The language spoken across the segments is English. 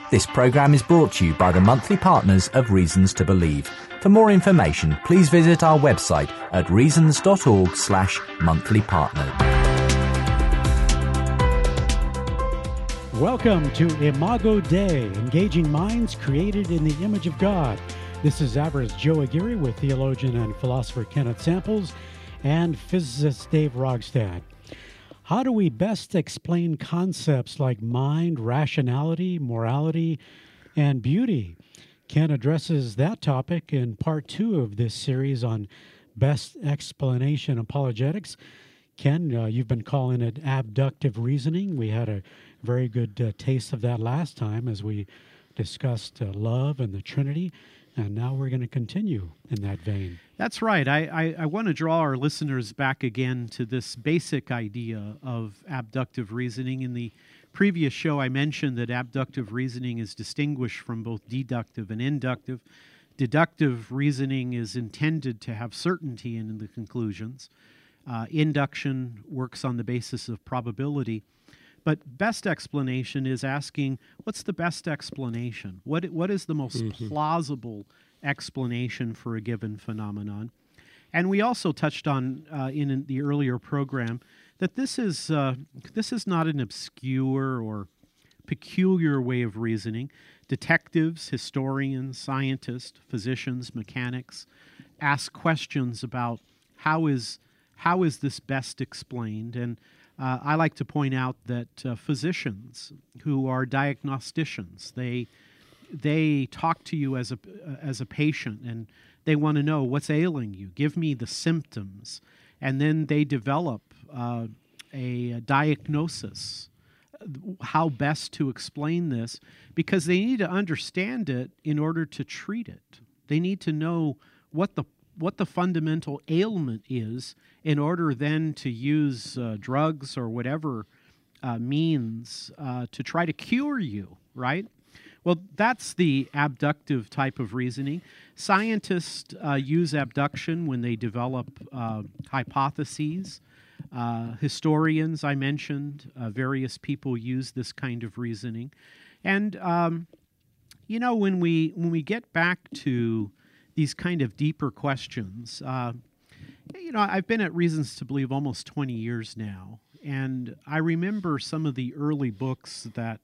This programme is brought to you by the monthly partners of Reasons to Believe. For more information, please visit our website at reasons.org/monthlypartner. Welcome to Imago Dei, Engaging Minds Created in the Image of God. This is Average Joe Aguirre with theologian and philosopher Kenneth Samples and physicist Dave Rogstad. How do we best explain concepts like mind, rationality, morality, and beauty? Ken addresses that topic in part 2 of this series on best explanation apologetics. Ken, you've been calling it abductive reasoning. We had a very good taste of that last time as we discussed love and the Trinity, and now we're going to continue in that vein. That's right. I want to draw our listeners back again to this basic idea of abductive reasoning. In the previous show, I mentioned that abductive reasoning is distinguished from both deductive and inductive. Deductive reasoning is intended to have certainty in the conclusions. Induction works on the basis of probability. But best explanation is asking, what's the best explanation? What is the most plausible explanation for a given phenomenon? And we also touched on in the earlier program that this is not an obscure or peculiar way of reasoning. Detectives, historians, scientists, physicians, mechanics ask questions about how is this best explained? And I like to point out that physicians who are diagnosticians, they talk to you as a patient, and they want to know what's ailing you. Give me the symptoms, and then they develop a diagnosis, how best to explain this, because they need to understand it in order to treat it. They need to know what the fundamental ailment is in order then to use drugs or whatever means to try to cure you, right? Well, that's the abductive type of reasoning. Scientists use abduction when they develop hypotheses. Historians, I mentioned, various people use this kind of reasoning. And, when we get back to these kind of deeper questions, I've been at Reasons to Believe almost 20 years now, and I remember some of the early books that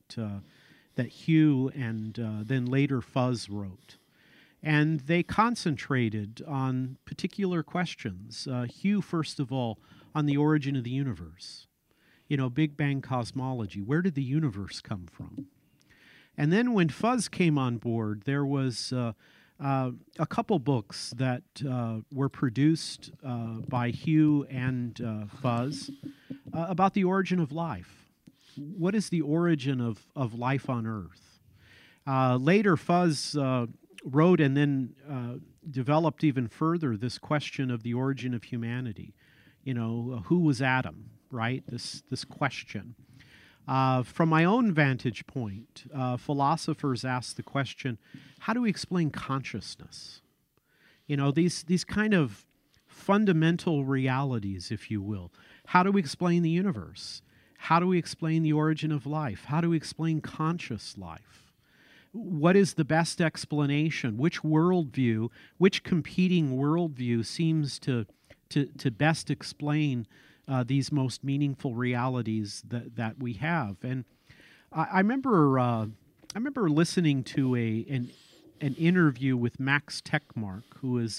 Hugh and then later Fuzz wrote, and they concentrated on particular questions. Hugh, first of all, on the origin of the universe. Big Bang cosmology. Where did the universe come from? And then when Fuzz came on board, there was a couple books that were produced by Hugh and Fuzz about the origin of life. What is the origin of life on Earth? Later, Fuzz wrote and then developed even further this question of the origin of humanity. Who was Adam, right? This question. From my own vantage point, philosophers ask the question, how do we explain consciousness? These kind of fundamental realities, if you will. How do we explain the universe? How do we explain the origin of life? How do we explain conscious life? What is the best explanation? Which worldview, which competing worldview seems to best explain these most meaningful realities that we have? And I remember listening to an interview with Max Tegmark, who is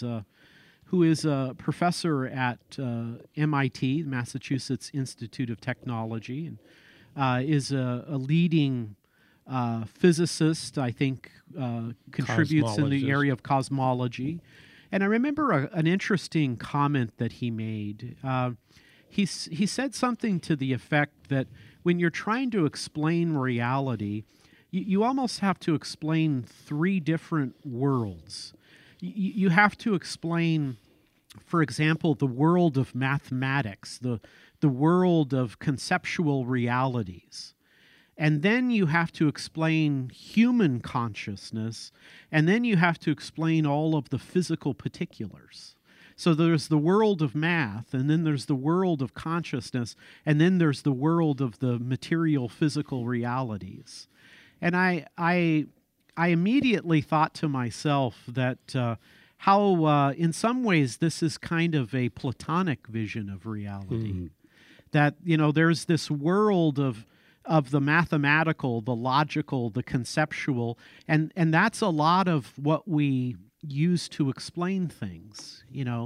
a professor at MIT, Massachusetts Institute of Technology, and is a leading physicist, I think, contributes in the area of cosmology. And I remember an interesting comment that he made. He said something to the effect that when you're trying to explain reality, you almost have to explain 3 different worlds. You have to explain, for example, the world of mathematics, the world of conceptual realities. And then you have to explain human consciousness, and then you have to explain all of the physical particulars. So there's the world of math, and then there's the world of consciousness, and then there's the world of the material physical realities. And I immediately thought to myself that how in some ways this is kind of a Platonic vision of reality. That, there's this world of the mathematical, the logical, the conceptual, and that's a lot of what we use to explain things.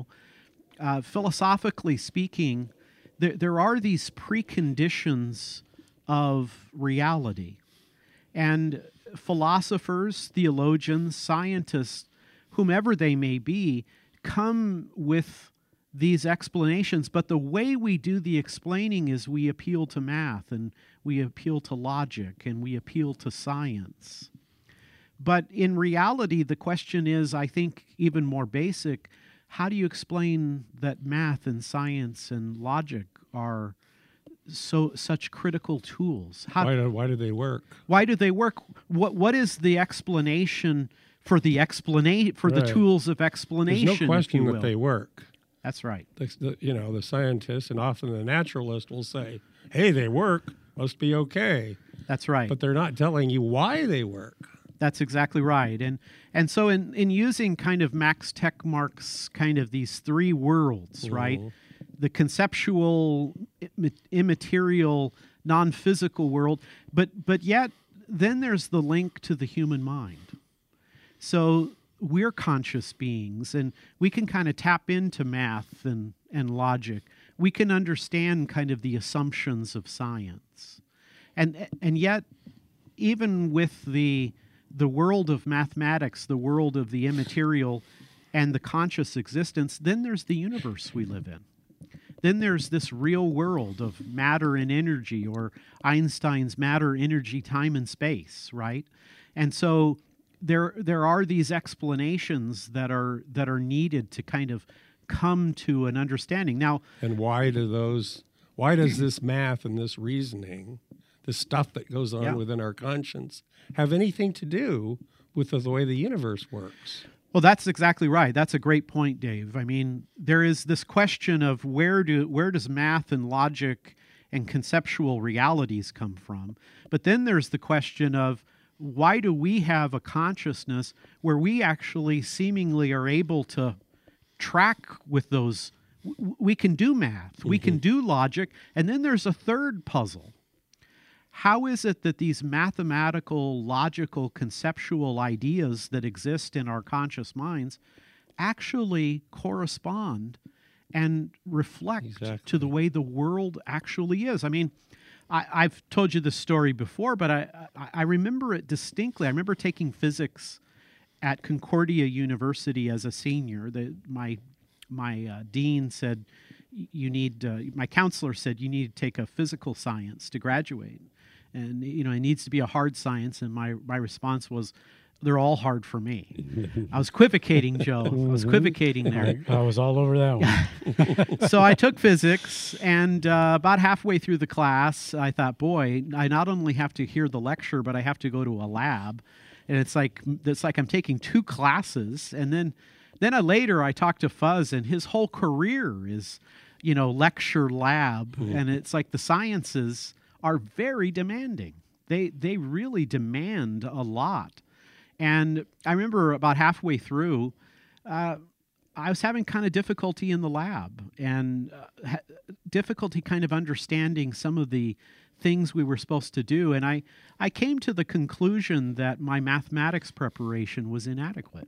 Philosophically speaking, there are these preconditions of reality, and philosophers, theologians, scientists, whomever they may be, come with these explanations, but the way we do the explaining is we appeal to math, and we appeal to logic, and we appeal to science. But in reality, the question is, I think, even more basic: how do you explain that math and science and logic are such critical tools? Why do they work? Why do they work? What is the explanation for the Right. tools of explanation? There's no question if you that will? they work. That's right. The scientists and often the naturalist will say, "Hey, they work. Must be okay." That's right. But they're not telling you why they work. That's exactly right. And so in using kind of Max Tegmark's kind of these three worlds, right? The conceptual, immaterial, non-physical world, but yet then there's the link to the human mind. So we're conscious beings, and we can kind of tap into math and logic. We can understand kind of the assumptions of science. And yet, even with the world of mathematics, the world of the immaterial and the conscious existence, then there's the universe we live in. Then there's this real world of matter and energy, or Einstein's matter, energy, time, and space, right? And so there are these explanations that are needed to kind of come to an understanding. Now, And why does this math and this reasoning, the stuff that goes on Yeah. within our conscience, have anything to do with the way the universe works? well, that's exactly right. That's a great point, Dave. I mean, there is this question of where does math and logic and conceptual realities come from? But then there's the question of why do we have a consciousness where we actually seemingly are able to track with those? We can do math, we can do logic, and then there's a third puzzle. How is it that these mathematical, logical, conceptual ideas that exist in our conscious minds actually correspond and reflect Exactly. to the way the world actually is? I mean, I've told you this story before, but I remember it distinctly. I remember taking physics at Concordia University as a senior. My dean said, my counselor said, you need to take a physical science to graduate. And, it needs to be a hard science. And my response was, they're all hard for me. I was equivocating, Joe. I was equivocating there. I was all over that one. So I took physics, and about halfway through the class, I thought, boy, I not only have to hear the lecture, but I have to go to a lab. And it's like I'm taking two classes. And then later I talked to Fuzz, and his whole career is, lecture lab. And it's like the sciences are very demanding. They really demand a lot. And I remember about halfway through, I was having kind of difficulty in the lab, and difficulty kind of understanding some of the things we were supposed to do. And I came to the conclusion that my mathematics preparation was inadequate.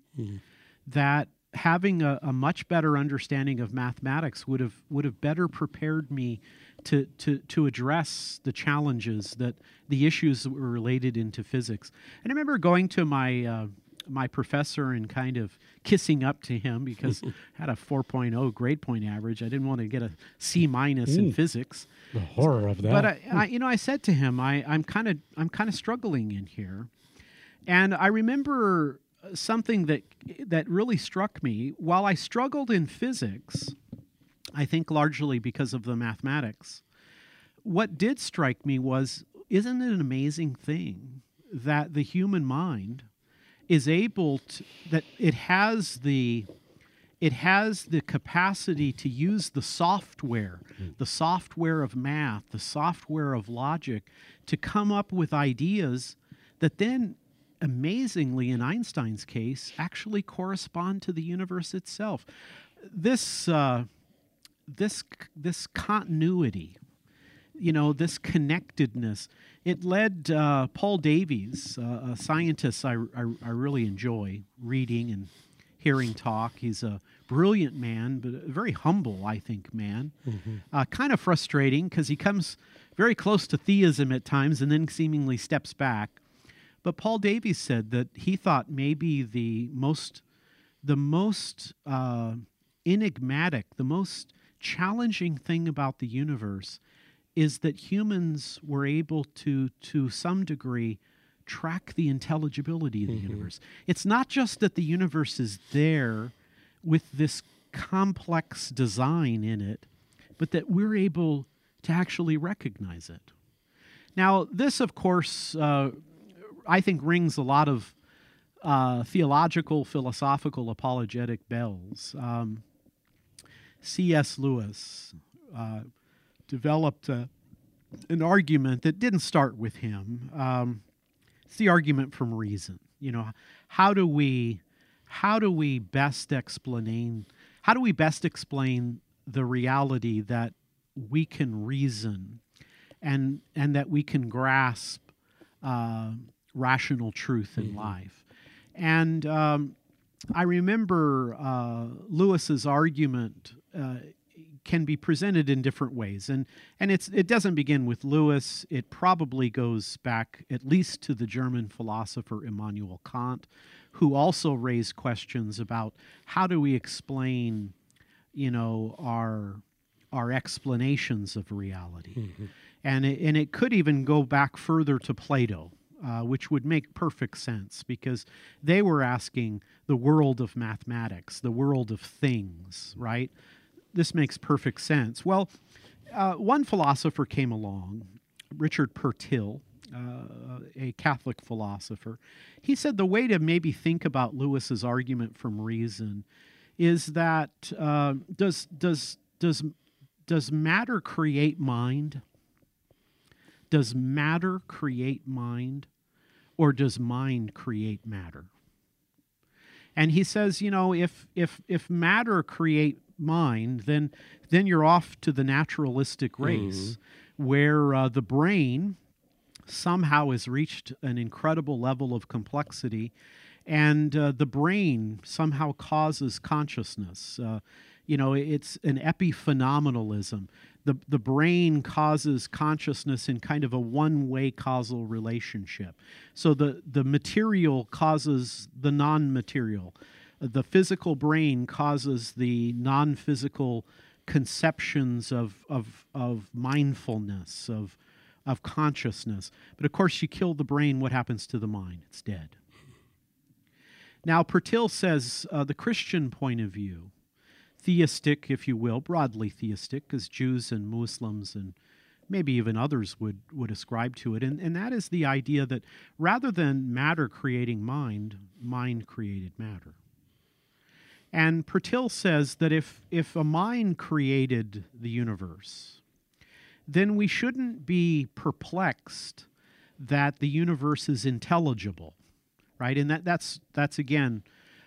That having a much better understanding of mathematics would have better prepared me to address the challenges, that the issues that were related into physics. And I remember going to my professor and kind of kissing up to him because I had a 4.0 grade point average. I didn't want to get a C- in physics. The horror of that. But I said to him, I'm kind of struggling in here. And I remember something that really struck me. While I struggled in physics, I think largely because of the mathematics, what did strike me was, isn't it an amazing thing that the human mind is able to, that it has the capacity to use the software of math, the software of logic, to come up with ideas that then, amazingly, in Einstein's case, actually correspond to the universe itself. This continuity, this connectedness, it led Paul Davies, a scientist I really enjoy reading and hearing talk. He's a brilliant man, but a very humble, I think, man. Kind of frustrating because he comes very close to theism at times and then seemingly steps back. But Paul Davies said that he thought maybe the most enigmatic, the most challenging thing about the universe is that humans were able to some degree, track the intelligibility of the universe. It's not just that the universe is there with this complex design in it, but that we're able to actually recognize it. Now, this, of course, I think rings a lot of theological, philosophical, apologetic bells. C.S. Lewis developed an argument that didn't start with him. It's the argument from reason. How do we best explain the reality that we can reason and that we can grasp rational truth in life? And I remember Lewis's argument can be presented in different ways, and it doesn't begin with Lewis. It probably goes back at least to the German philosopher Immanuel Kant, who also raised questions about how do we explain, our explanations of reality, and it could even go back further to Plato. Which would make perfect sense because they were asking the world of mathematics, the world of things, right? This makes perfect sense. Well, one philosopher came along, Richard Pertil, a Catholic philosopher. He said the way to maybe think about Lewis's argument from reason is that does matter create mind? Does matter create mind, or does mind create matter? And he says, if matter create mind, then you're off to the naturalistic race, where the brain somehow has reached an incredible level of complexity, and the brain somehow causes consciousness. It's an epiphenomenalism. The brain causes consciousness in kind of a one-way causal relationship. So the material causes the non-material. The physical brain causes the non-physical conceptions of mindfulness, of consciousness. But of course, you kill the brain, what happens to the mind? It's dead. Now, Pertil says the Christian point of view, theistic, if you will, broadly theistic, because Jews and Muslims and maybe even others would ascribe to it, and that is the idea that rather than matter creating mind, mind created matter. And Pertil says that if a mind created the universe, then we shouldn't be perplexed that the universe is intelligible, right? And that's again,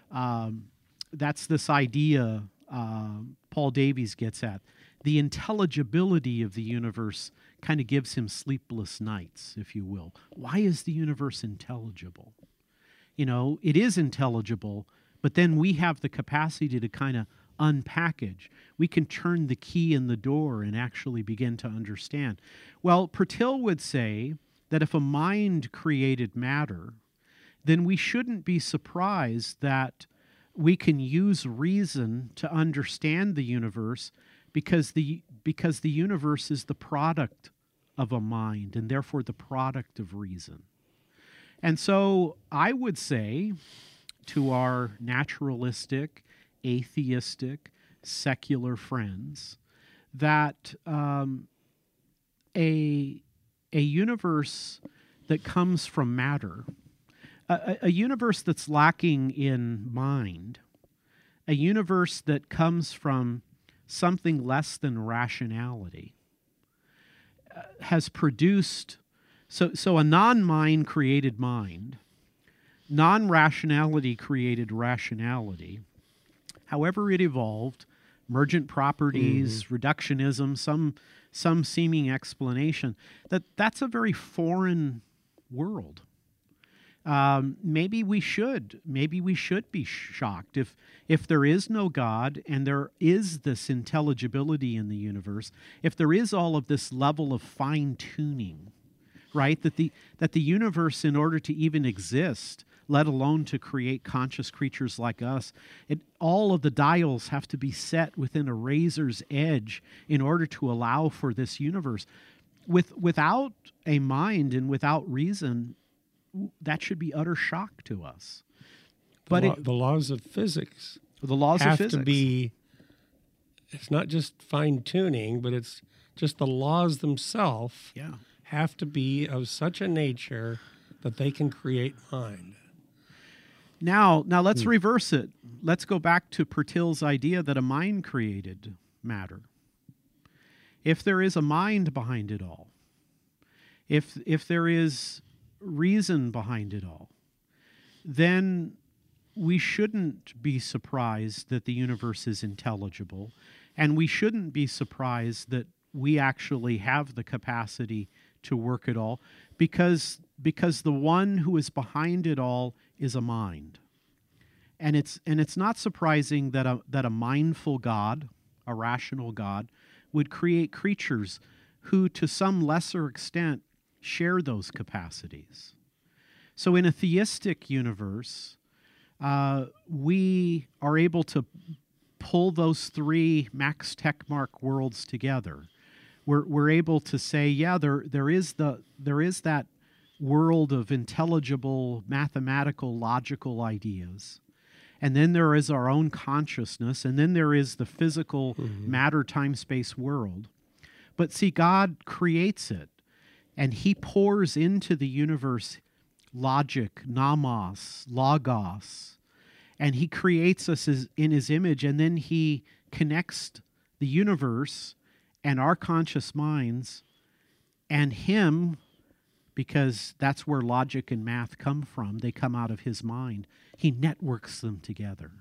that's this idea Paul Davies gets at. The intelligibility of the universe kind of gives him sleepless nights, if you will. Why is the universe intelligible? It is intelligible, but then we have the capacity to kind of unpackage. We can turn the key in the door and actually begin to understand. Well, Pertil would say that if a mind created matter, then we shouldn't be surprised that we can use reason to understand the universe because the universe is the product of a mind and therefore the product of reason. And so I would say to our naturalistic, atheistic, secular friends that a universe that comes from matter, a universe that's lacking in mind, a universe that comes from something less than rationality, has produced So a non-mind created mind, non-rationality created rationality. However it evolved, emergent properties, reductionism, some seeming explanation, that's a very foreign world. Maybe we should be shocked if there is no God and there is this intelligibility in the universe, if there is all of this level of fine-tuning, right? That the universe, in order to even exist, let alone to create conscious creatures like us, all of the dials have to be set within a razor's edge in order to allow for this universe. Without a mind and without reason, that should be utter shock to us. But the laws of physics have to be, it's not just fine-tuning, but it's just the laws themselves have to be of such a nature that they can create mind. Now let's reverse it. Let's go back to Pertil's idea that a mind created matter. If there is a mind behind it all, if there is reason behind it all, then we shouldn't be surprised that the universe is intelligible, and we shouldn't be surprised that we actually have the capacity to work it all, because the one who is behind it all is a mind. And it's not surprising that a mindful God, a rational God, would create creatures who to some lesser extent share those capacities. So in a theistic universe, we are able to pull those three Max Tegmark worlds together. We're able to say, yeah, there is that world of intelligible, mathematical, logical ideas. And then there is our own consciousness, and then there is the physical matter, time, space world. But see, God creates it, and he pours into the universe logic, nomos, logos, and he creates us in his image, and then he connects the universe and our conscious minds and him, because that's where logic and math come from. They come out of his mind. He networks them together.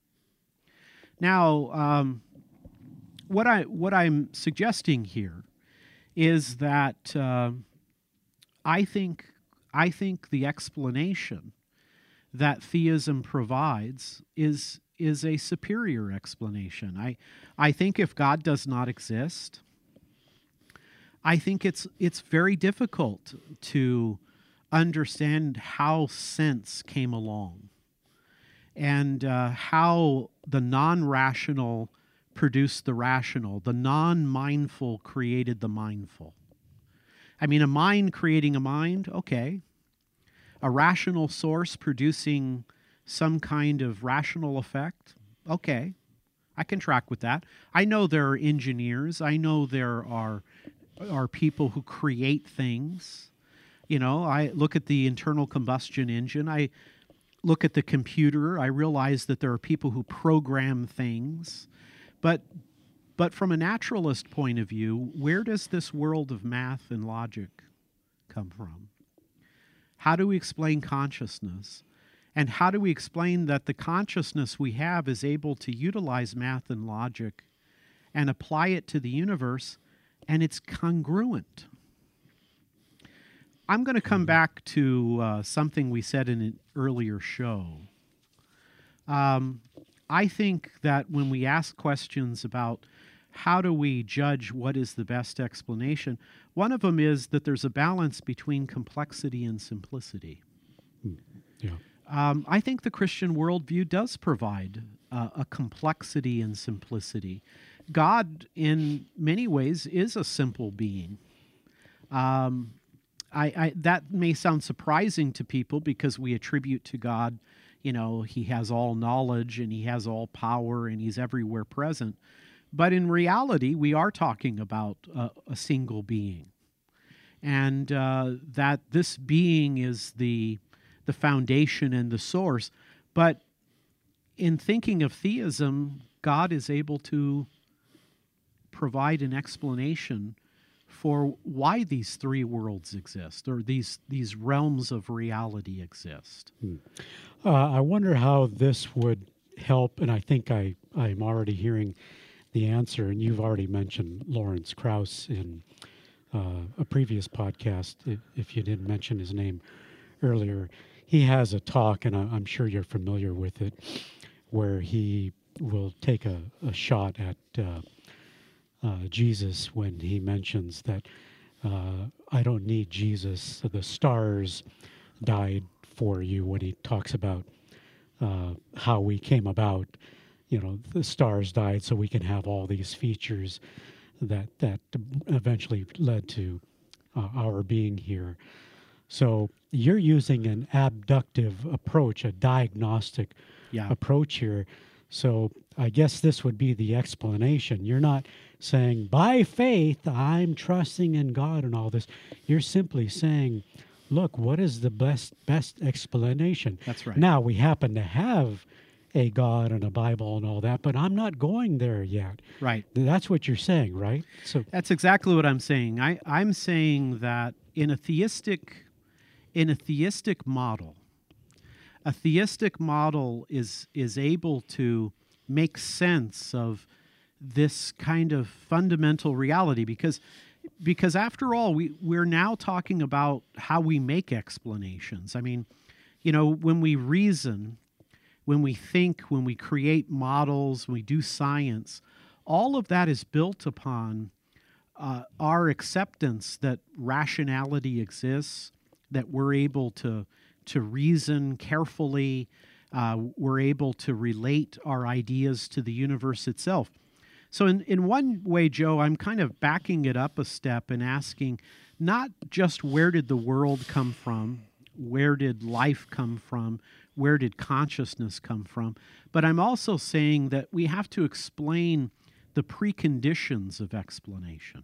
Now, what I'm suggesting here is that I think the explanation that theism provides is a superior explanation. I think if God does not exist, I think it's very difficult to understand how sense came along and how the non-rational produced the rational, the non-mindful created the mindful. I mean, a mind creating a mind, okay. A rational source producing some kind of rational effect, okay. I can track with that. I know there are engineers. I know there are people who create things. You know, I look at the internal combustion engine. I look at the computer. I realize that there are people who program things. But from a naturalist point of view, where does this world of math and logic come from? How do we explain consciousness? And how do we explain that the consciousness we have is able to utilize math and logic and apply it to the universe, and it's congruent? I'm going to come back to something we said in an earlier show. I think that when we ask questions about how do we judge what is the best explanation, one of them is that there's a balance between complexity and simplicity. Yeah. I think the Christian worldview does provide a complexity and simplicity. God, in many ways, is a simple being. That may sound surprising to people because we attribute to God, you know, he has all knowledge and he has all power and he's everywhere present. But in reality, we are talking about a single being. And that this being is the foundation and the source. But in thinking of theism, God is able to provide an explanation for why these three worlds exist, or these realms of reality exist. I wonder how this would help, and I think I'm already hearing the answer, and you've already mentioned Lawrence Krauss in a previous podcast, if you didn't mention his name earlier. He has a talk, and I'm sure you're familiar with it, where he will take a shot at Jesus when he mentions that I don't need Jesus. The stars died for you, when he talks about how we came about. The stars died so we can have all these features that eventually led to our being here. So you're using an abductive approach, a diagnostic approach here. So I guess this would be the explanation. You're not saying, by faith, I'm trusting in God and all this. You're simply saying, look, what is the best explanation? That's right. Now, we happen to have a God and a Bible and all that, but I'm not going there yet. Right. That's what you're saying, right? So that's exactly what I'm saying. I'm saying that in a theistic model, a theistic model is able to make sense of this kind of fundamental reality, because after all, we're now talking about how we make explanations. I mean, when we reason, when we think, when we create models, when we do science, all of that is built upon our acceptance that rationality exists, that we're able to reason carefully, we're able to relate our ideas to the universe itself. So in one way, Joe, I'm kind of backing it up a step and asking not just where did the world come from, where did life come from, where did consciousness come from, but I'm also saying that we have to explain the preconditions of explanation.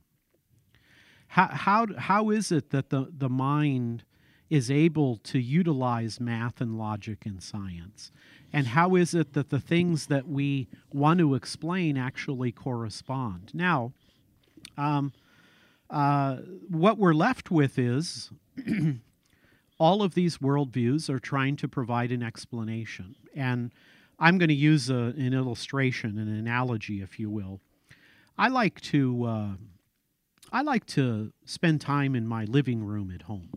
How is it that the mind is able to utilize math and logic and science? And how is it that the things that we want to explain actually correspond? Now, what we're left with is all of these worldviews are trying to provide an explanation. And I'm going to use an illustration, an analogy, if you will. I like to spend time in my living room at home.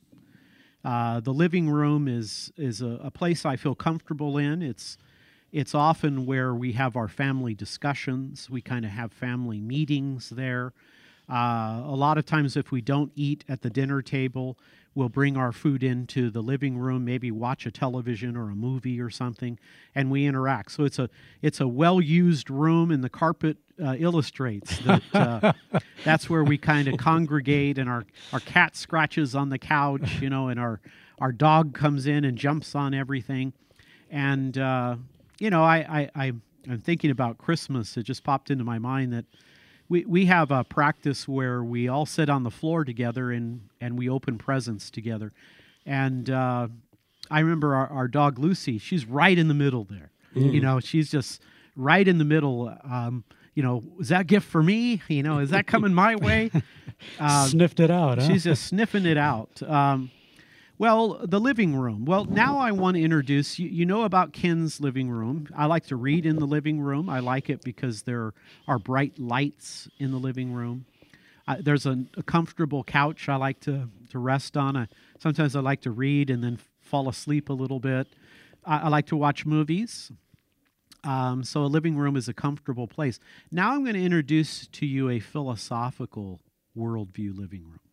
The living room is a place I feel comfortable in. It's often where we have our family discussions. We kind of have family meetings there. A lot of times if we don't eat at the dinner table, we'll bring our food into the living room, maybe watch a television or a movie or something, and we interact. So it's a well-used room, and the carpet illustrates that that's where we kind of congregate, and our cat scratches on the couch, and our dog comes in and jumps on everything. And, I'm thinking about Christmas. It just popped into my mind that we have a practice where we all sit on the floor together and we open presents together. And I remember our dog Lucy, she's right in the middle there. She's just right in the middle. Is that a gift for me? Is that coming my way? Sniffed it out, huh? She's just sniffing it out. Well, the living room. Well, now I want to introduce, you know about Ken's living room. I like to read in the living room. I like it because there are bright lights in the living room. There's a comfortable couch I like to rest on. Sometimes I like to read and then fall asleep a little bit. I like to watch movies. So a living room is a comfortable place. Now I'm going to introduce to you a philosophical worldview living room.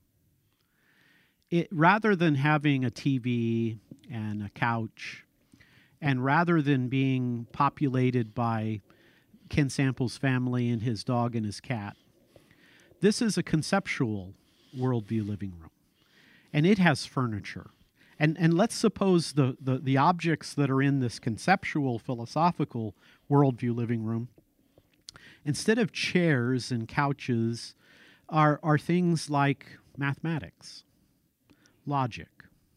Rather than having a TV and a couch, and rather than being populated by Ken Sample's family and his dog and his cat, this is a conceptual worldview living room. And it has furniture. And let's suppose the objects that are in this conceptual, philosophical worldview living room, instead of chairs and couches, are things like mathematics, logic,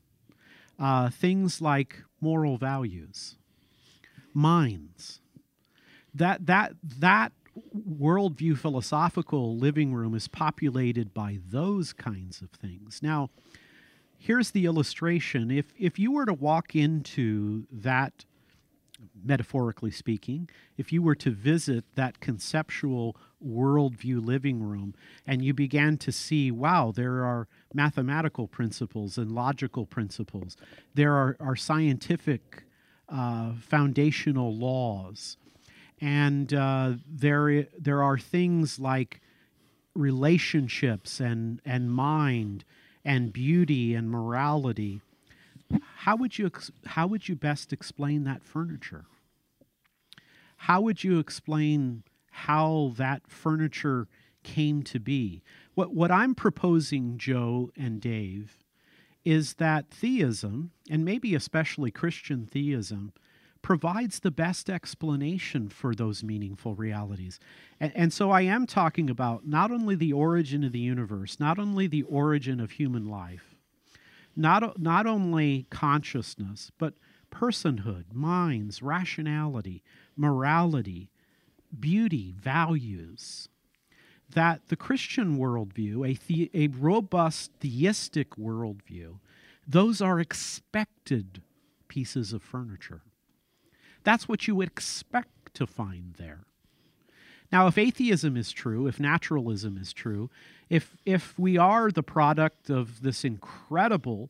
things like moral values, minds. That worldview philosophical living room is populated by those kinds of things. Now, here's the illustration. If you were to walk into that, metaphorically speaking, if you were to visit that conceptual worldview living room and you began to see, wow, there are mathematical principles and logical principles, there are scientific foundational laws, and there are things like relationships and mind and beauty and morality. How would you best explain that furniture? How would you explain how that furniture came to be? What I'm proposing, Joe and Dave, is that theism, and maybe especially Christian theism, provides the best explanation for those meaningful realities. And so I am talking about not only the origin of the universe, not only the origin of human life, not only consciousness, but personhood, minds, rationality, morality, beauty, values. That the Christian worldview, a robust theistic worldview, those are expected pieces of furniture. That's what you would expect to find there. Now, if atheism is true, if naturalism is true, if we are the product of this incredible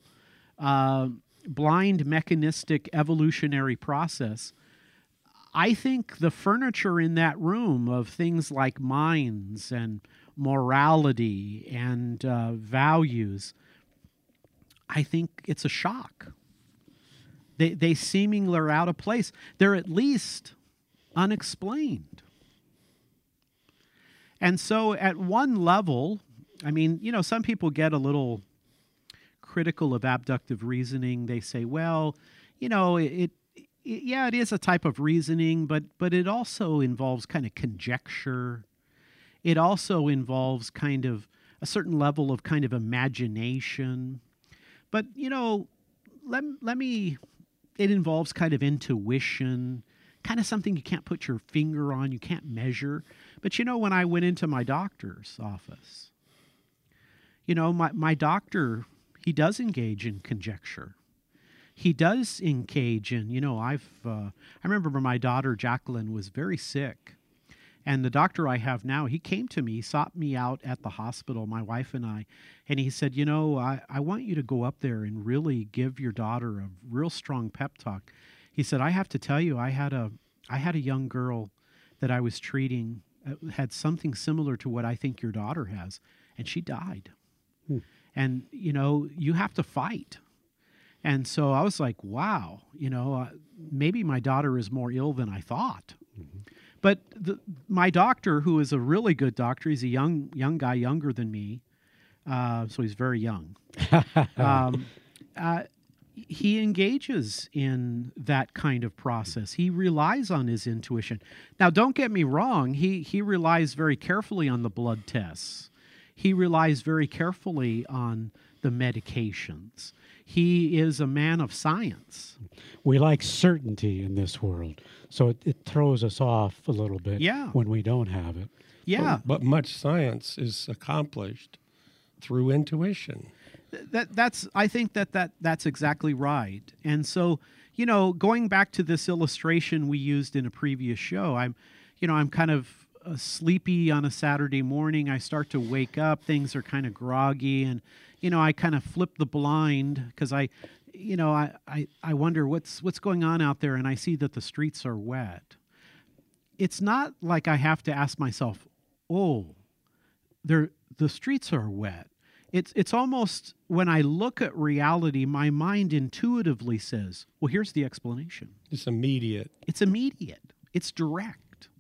blind mechanistic evolutionary process, I think the furniture in that room of things like minds and morality and values, I think it's a shock. They seemingly are out of place. They're at least unexplained. And so at one level, I mean, some people get a little critical of abductive reasoning. They say, well, it is a type of reasoning, but it also involves kind of conjecture. It also involves kind of a certain level of kind of imagination. But, it involves kind of intuition, kind of something you can't put your finger on, you can't measure. But when I went into my doctor's office, my doctor, he does engage in conjecture. He does engage in, I remember when my daughter Jacqueline was very sick, and the doctor I have now, he came to me, he sought me out at the hospital, my wife and I, and he said, I want you to go up there and really give your daughter a real strong pep talk. He said, I have to tell you, I had a young girl that I was treating, had something similar to what I think your daughter has, and she died. And, you have to fight. And so I was like, wow, maybe my daughter is more ill than I thought. Mm-hmm. But my doctor, who is a really good doctor, he's a young guy, younger than me, so he's very young. He engages in that kind of process. He relies on his intuition. Now, don't get me wrong. He relies very carefully on the blood tests. He relies very carefully on the medications. He is a man of science. We like certainty in this world, so it throws us off a little bit when we don't have it. Yeah. But much science is accomplished through intuition. I think that's exactly right. And so, going back to this illustration we used in a previous show, I'm kind of sleepy on a Saturday morning. I start to wake up, things are kind of groggy, and I kind of flip the blind because I wonder what's going on out there, and I see that the streets are wet. It's not like I have to ask myself, oh, the streets are wet. It's almost when I look at reality, my mind intuitively says, well, here's the explanation. It's immediate. It's immediate. It's direct.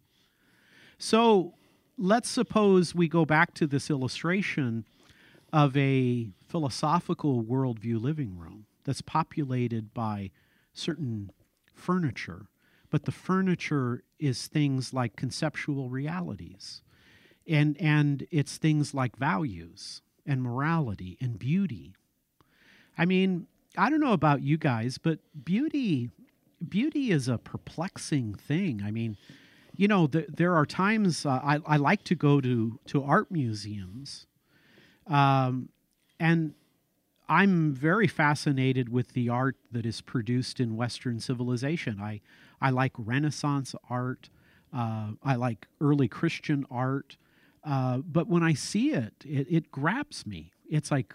So let's suppose we go back to this illustration of a philosophical worldview living room that's populated by certain furniture, but the furniture is things like conceptual realities, and it's things like values and morality and beauty. I mean, I don't know about you guys, but beauty is a perplexing thing. I mean, You know, there are times I like to go to art museums, and I'm very fascinated with the art that is produced in Western civilization. I like Renaissance art. I like early Christian art. But when I see it grabs me. It's like,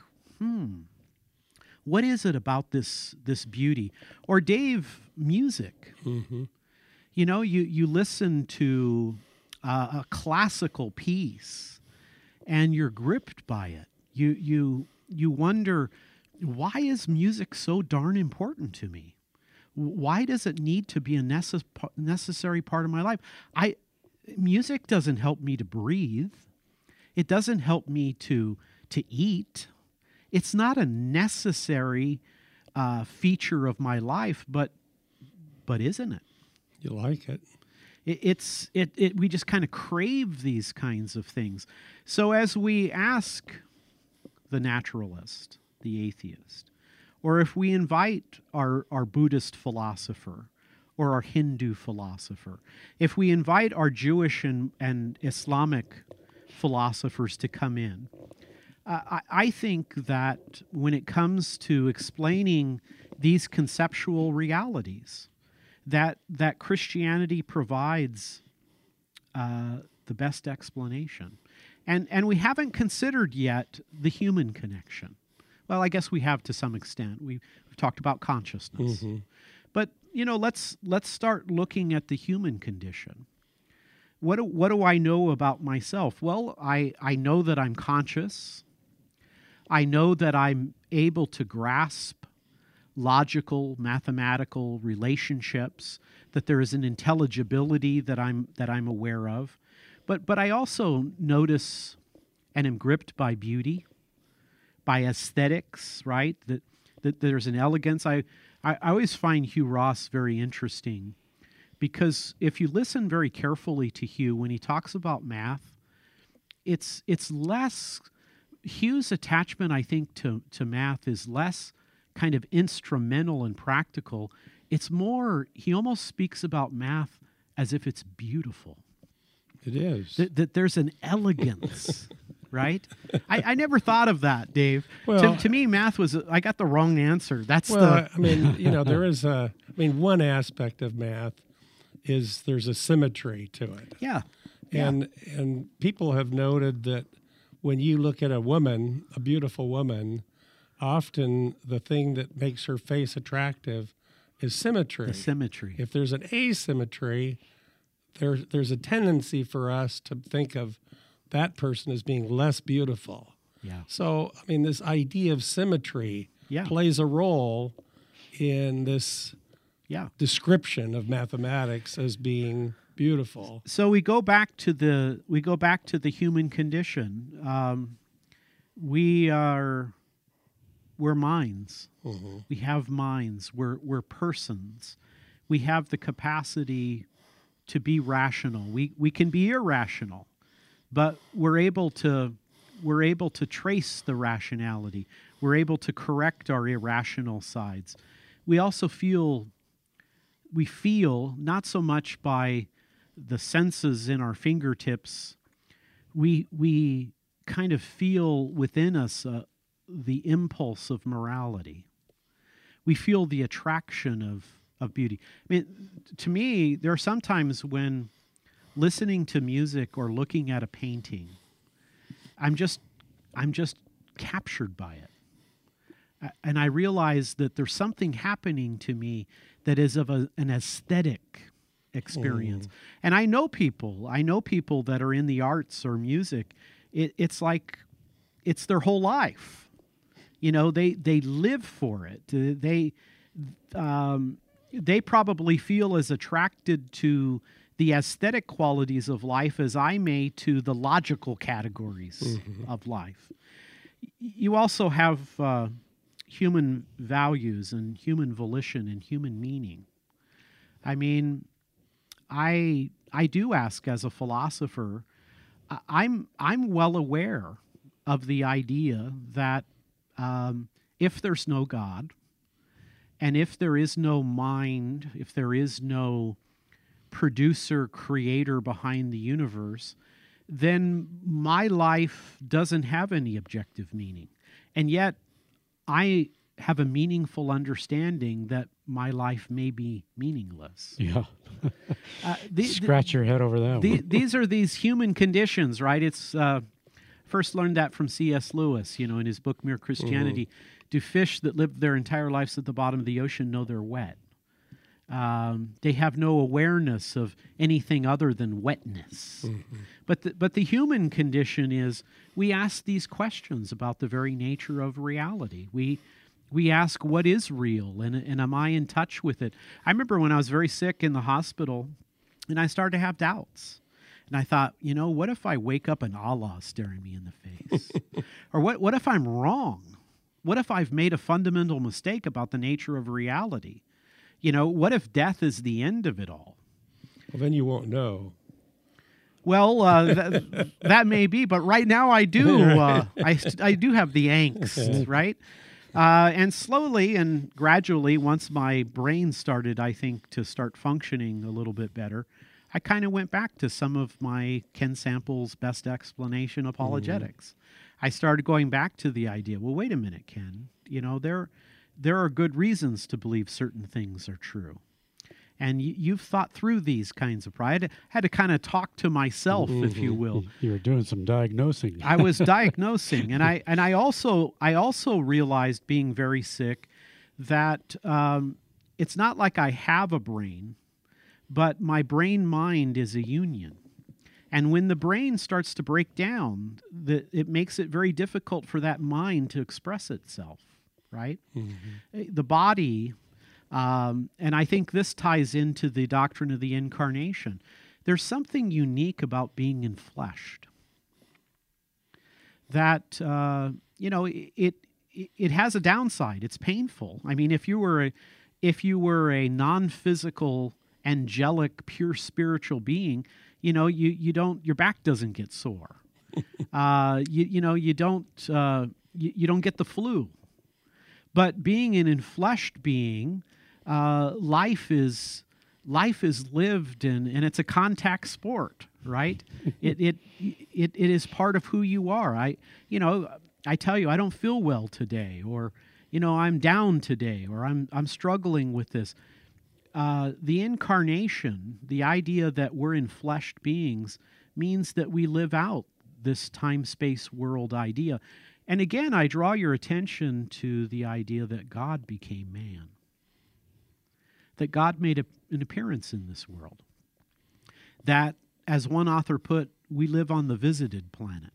what is it about this beauty? Or Dave, music. Mm-hmm. You know, you listen to a classical piece, and you're gripped by it. You wonder, why is music so darn important to me? Why does it need to be a necessary part of my life? Music doesn't help me to breathe. It doesn't help me to eat. It's not a necessary feature of my life, but isn't it? You like it. We just kind of crave these kinds of things. So as we ask the naturalist, the atheist, or if we invite our Buddhist philosopher or our Hindu philosopher, if we invite our Jewish and Islamic philosophers to come in, I think that when it comes to explaining these conceptual realities, that Christianity provides the best explanation. And we haven't considered yet the human connection. Well, I guess we have to some extent. We've talked about consciousness. Mm-hmm. But, you know, let's start looking at the human condition. What do I know about myself? Well, I know that I'm conscious. I know that I'm able to grasp logical, mathematical relationships, that there is an intelligibility that I'm aware of. But I also notice and am gripped by beauty, by aesthetics, right? That there's an elegance. I always find Hugh Ross very interesting, because if you listen very carefully to Hugh when he talks about math, it's less, Hugh's attachment, I think, to math is less kind of instrumental and practical. It's more, he almost speaks about math as if it's beautiful. It is. That there's an elegance, right? I never thought of that, Dave. Well, to me, math was, I got the wrong answer. I mean, you know, there is one aspect of math is there's a symmetry to it. Yeah. And people have noted that when you look at a woman, a beautiful woman, often the thing that makes her face attractive is symmetry. The symmetry. If there's an asymmetry, there's a tendency for us to think of that person as being less beautiful. Yeah. So, I mean, this idea of symmetry plays a role in this description of mathematics as being beautiful. So we go back to the human condition. We're minds. Mm-hmm. We have minds. We're persons. We have the capacity to be rational. We can be irrational, but we're able to trace the rationality. We're able to correct our irrational sides. We also feel not so much by the senses in our fingertips. We kind of feel within us the impulse of morality. We feel the attraction of beauty. I mean, to me, there are some times when listening to music or looking at a painting, I'm just captured by it. And I realize that there's something happening to me that is of an aesthetic experience. And I know people that are in the arts or music. It's like it's their whole life. You know, they live for it. They probably feel as attracted to the aesthetic qualities of life as I may to the logical categories of life. You also have human values and human volition and human meaning. I mean, I do ask as a philosopher, I'm well aware of the idea that if there's no God, and if there is no mind, if there is no producer, creator behind the universe, then my life doesn't have any objective meaning. And yet, I have a meaningful understanding that my life may be meaningless. Yeah. Scratch your head over that one. These are these human conditions, right? It's first learned that from C.S. Lewis, in his book Mere Christianity. Do fish that live their entire lives at the bottom of the ocean know they're wet? They have no awareness of anything other than wetness. But the human condition is we ask these questions about the very nature of reality. We ask, what is real, and am I in touch with it? I remember when I was very sick in the hospital, and I started to have doubts. And I thought, what if I wake up and Allah is staring me in the face? Or what if I'm wrong? What if I've made a fundamental mistake about the nature of reality? What if death is the end of it all? Well, then you won't know. Well, that may be, but right now I do. I do have the angst, right? And slowly and gradually, once my brain started, I think, to start functioning a little bit better, I kind of went back to some of my Ken Sample's best explanation apologetics. I started going back to the idea, well, wait a minute, Ken. There are good reasons to believe certain things are true. And you've thought through these kinds of pride. I had to kind of talk to myself, if you will. You were doing some diagnosing. I was diagnosing, and I also realized, being very sick, that it's not like I have a brain, but my brain-mind is a union. And when the brain starts to break down, it makes it very difficult for that mind to express itself, right? The body... and I think this ties into the doctrine of the incarnation. There's something unique about being enfleshed. That it has a downside. It's painful. I mean, if you were a non-physical, angelic, pure spiritual being, you don't, your back doesn't get sore. You don't get the flu. But being an enfleshed being, life is lived, and it's a contact sport, right? It is part of who you are. I tell you, I don't feel well today, or I'm down today, or I'm struggling with this. The incarnation, the idea that we're enfleshed beings, means that we live out this time-space world idea. And again, I draw your attention to the idea that God became man, that God made an appearance in this world, that, as one author put, we live on the visited planet,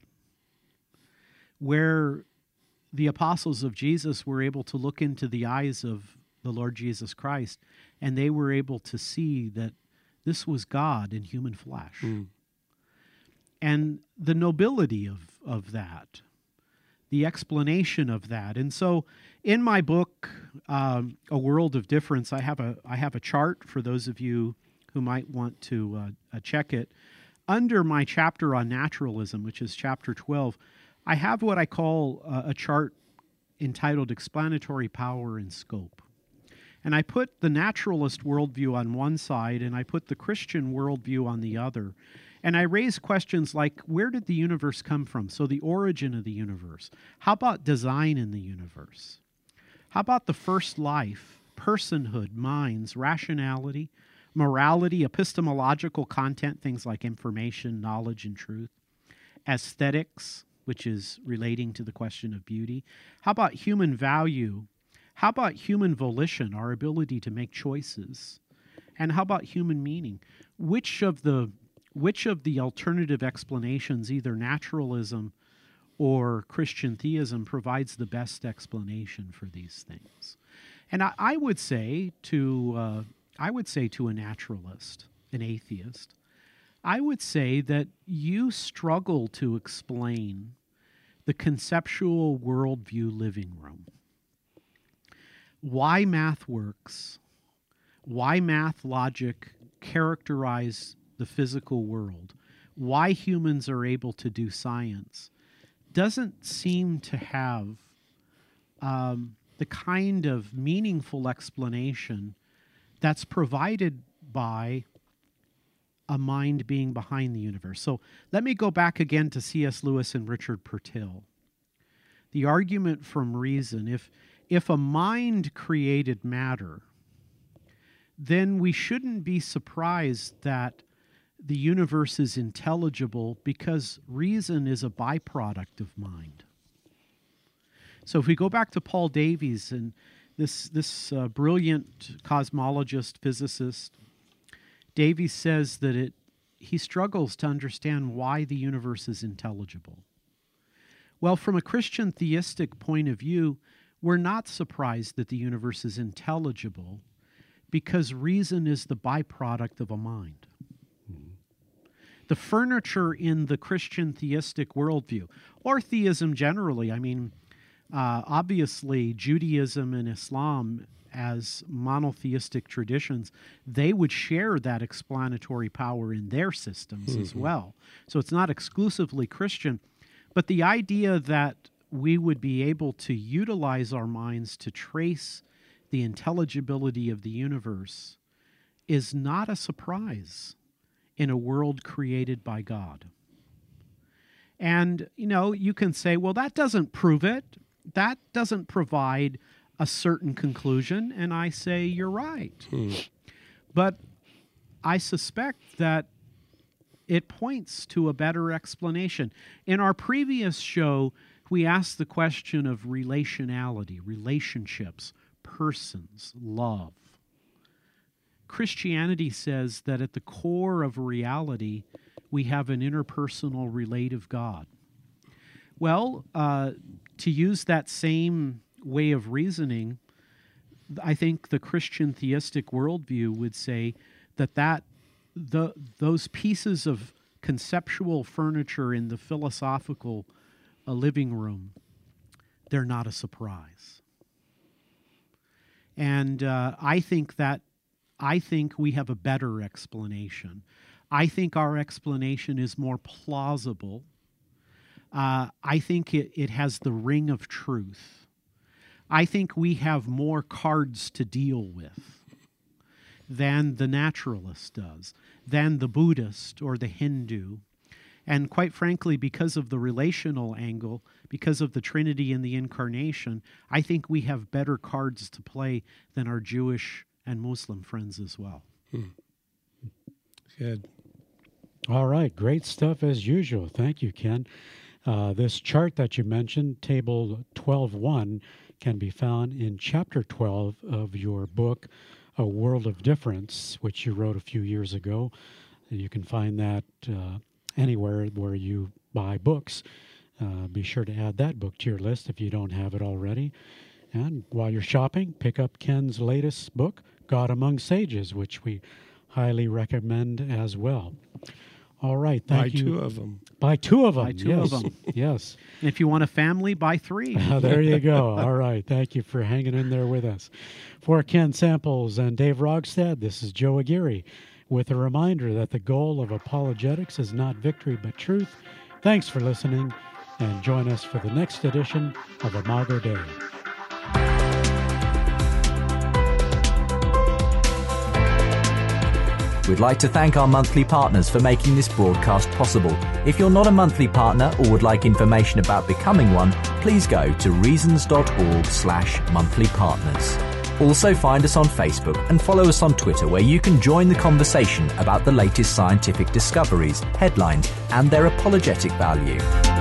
where the apostles of Jesus were able to look into the eyes of the Lord Jesus Christ, and they were able to see that this was God in human flesh. And the nobility of that, the explanation of that. And so in my book, A World of Difference, I have a chart for those of you who might want to check it. Under my chapter on naturalism, which is chapter 12, I have what I call a chart entitled Explanatory Power and Scope. And I put the naturalist worldview on one side, and I put the Christian worldview on the other. And I raise questions like, where did the universe come from? So the origin of the universe. How about design in the universe? How about the first life, personhood, minds, rationality, morality, epistemological content, things like information, knowledge, and truth, aesthetics, which is relating to the question of beauty. How about human value? How about human volition, our ability to make choices? And how about human meaning? Which of the alternative explanations, either naturalism or Christian theism, provides the best explanation for these things? And I would say to a naturalist, an atheist, I would say that you struggle to explain the conceptual worldview living room. Why math works, why math logic characterize the physical world, why humans are able to do science, doesn't seem to have the kind of meaningful explanation that's provided by a mind being behind the universe. So let me go back again to C.S. Lewis and Richard Pertil. The argument from reason, if a mind created matter, then we shouldn't be surprised that the universe is intelligible because reason is a byproduct of mind. So if we go back to Paul Davies and this brilliant cosmologist, physicist, Davies says that he struggles to understand why the universe is intelligible. Well, from a Christian theistic point of view, we're not surprised that the universe is intelligible because reason is the byproduct of a mind. The furniture in the Christian theistic worldview, or theism generally, I mean, obviously Judaism and Islam as monotheistic traditions, they would share that explanatory power in their systems as well. So it's not exclusively Christian, but the idea that we would be able to utilize our minds to trace the intelligibility of the universe is not a surprise in a world created by God. And, you can say, well, that doesn't prove it. That doesn't provide a certain conclusion. And I say, you're right. But I suspect that it points to a better explanation. In our previous show, we asked the question of relationality, relationships, persons, love. Christianity says that at the core of reality, we have an interpersonal relative God. Well, to use that same way of reasoning, I think the Christian theistic worldview would say that those pieces of conceptual furniture in the philosophical living room, they're not a surprise. And I think we have a better explanation. I think our explanation is more plausible. I think it has the ring of truth. I think we have more cards to deal with than the naturalist does, than the Buddhist or the Hindu. And quite frankly, because of the relational angle, because of the Trinity and the Incarnation, I think we have better cards to play than our Jewish and Muslim friends as well. Good. All right. Great stuff as usual. Thank you, Ken. This chart that you mentioned, Table 12.1, can be found in Chapter 12 of your book, A World of Difference, which you wrote a few years ago. You can find that anywhere where you buy books. Be sure to add that book to your list if you don't have it already. And while you're shopping, pick up Ken's latest book, God Among Sages, which we highly recommend as well. All right, thank you. Buy two of them. Buy two of them. Buy two of them. Yes. And if you want a family, buy 3. There you go. All right. Thank you for hanging in there with us. For Ken Samples and Dave Rogstad, this is Joe Aguirre with a reminder that the goal of apologetics is not victory but truth. Thanks for listening, and join us for the next edition of Imago Dei. We'd like to thank our monthly partners for making this broadcast possible. If you're not a monthly partner or would like information about becoming one, please go to reasons.org/monthlypartners. Also find us on Facebook and follow us on Twitter, where you can join the conversation about the latest scientific discoveries, headlines, and their apologetic value.